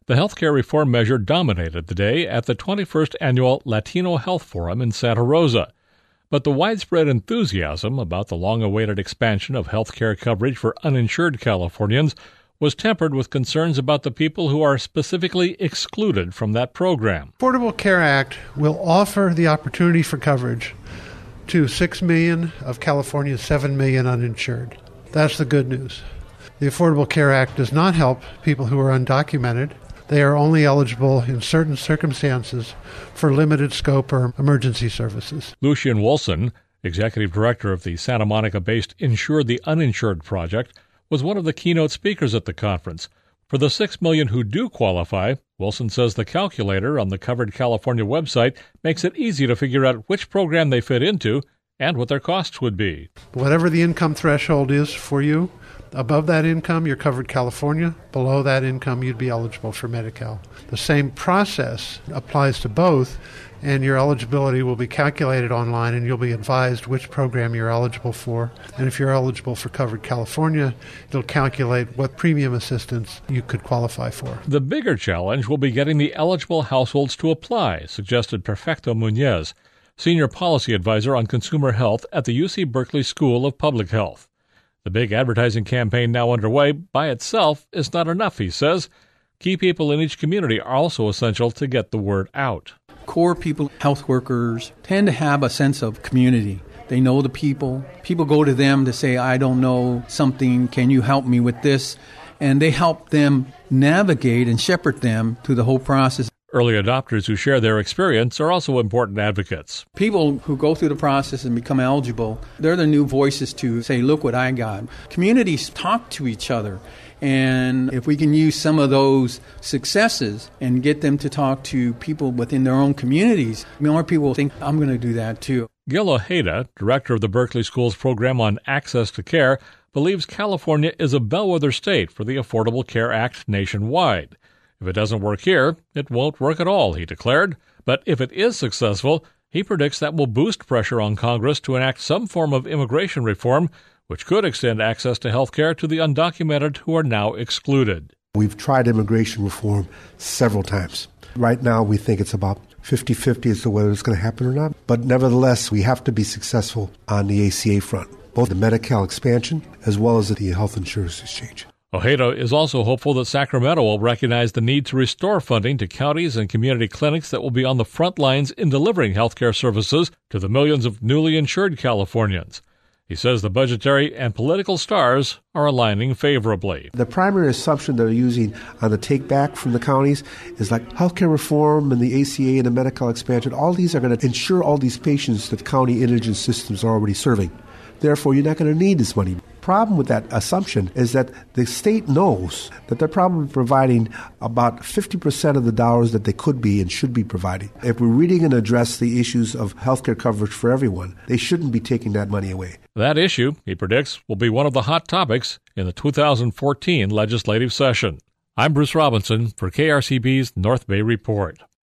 The healthcare reform measure dominated the day at the 21st Annual Latino Health Forum in Santa Rosa. But the widespread enthusiasm about the long-awaited expansion of healthcare coverage for uninsured Californians was tempered with concerns about the people who are specifically excluded from that program. The Affordable Care Act will offer the opportunity for coverage to 6 million of California's 7 million uninsured. That's the good news. The Affordable Care Act does not help people who are undocumented. They are only eligible in certain circumstances for limited scope or emergency services. Lucian Wilson, executive director of the Santa Monica-based Insure the Uninsured project, was one of the keynote speakers at the conference. For the 6 million who do qualify, Wilson says the calculator on the Covered California website makes it easy to figure out which program they fit into and what their costs would be. Whatever the income threshold is for you, above that income, you're covered California. Below that income, you'd be eligible for Medi-Cal. The same process applies to both, and your eligibility will be calculated online, and you'll be advised which program you're eligible for. And if you're eligible for Covered California, it'll calculate what premium assistance you could qualify for. The bigger challenge will be getting the eligible households to apply, suggested Perfecto Muñez, senior policy advisor on consumer health at the UC Berkeley School of Public Health. The big advertising campaign now underway by itself is not enough, he says. Key people in each community are also essential to get the word out. Core people, health workers, tend to have a sense of community. They know the people. People go to them to say, I don't know something, can you help me with this? And they help them navigate and shepherd them through the whole process. Early adopters who share their experience are also important advocates. People who go through the process and become eligible, they're the new voices to say, look what I got. Communities talk to each other. And if we can use some of those successes and get them to talk to people within their own communities, more people will think, I'm going to do that too. Gil Ojeda, director of the Berkeley School's program on access to care, believes California is a bellwether state for the Affordable Care Act nationwide. If it doesn't work here, it won't work at all, he declared. But if it is successful, he predicts that will boost pressure on Congress to enact some form of immigration reform, which could extend access to health care to the undocumented who are now excluded. We've tried immigration reform several times. Right now, we think it's about 50-50 as to whether it's going to happen or not. But nevertheless, we have to be successful on the ACA front, both the Medi-Cal expansion as well as the health insurance exchange. Ojeda is also hopeful that Sacramento will recognize the need to restore funding to counties and community clinics that will be on the front lines in delivering healthcare services to the millions of newly insured Californians. He says the budgetary and political stars are aligning favorably. The primary assumption they're using on the take back from the counties is like healthcare reform and the ACA and the Medi-Cal expansion. All these are going to insure all these patients that county indigent systems are already serving. Therefore, you're not going to need this money. Problem with that assumption is that the state knows that they're probably providing about 50% of the dollars that they could be and should be providing. If we're really going to address the issues of healthcare coverage for everyone, they shouldn't be taking that money away. That issue, he predicts, will be one of the hot topics in the 2014 legislative session. I'm Bruce Robinson for KRCB's North Bay Report.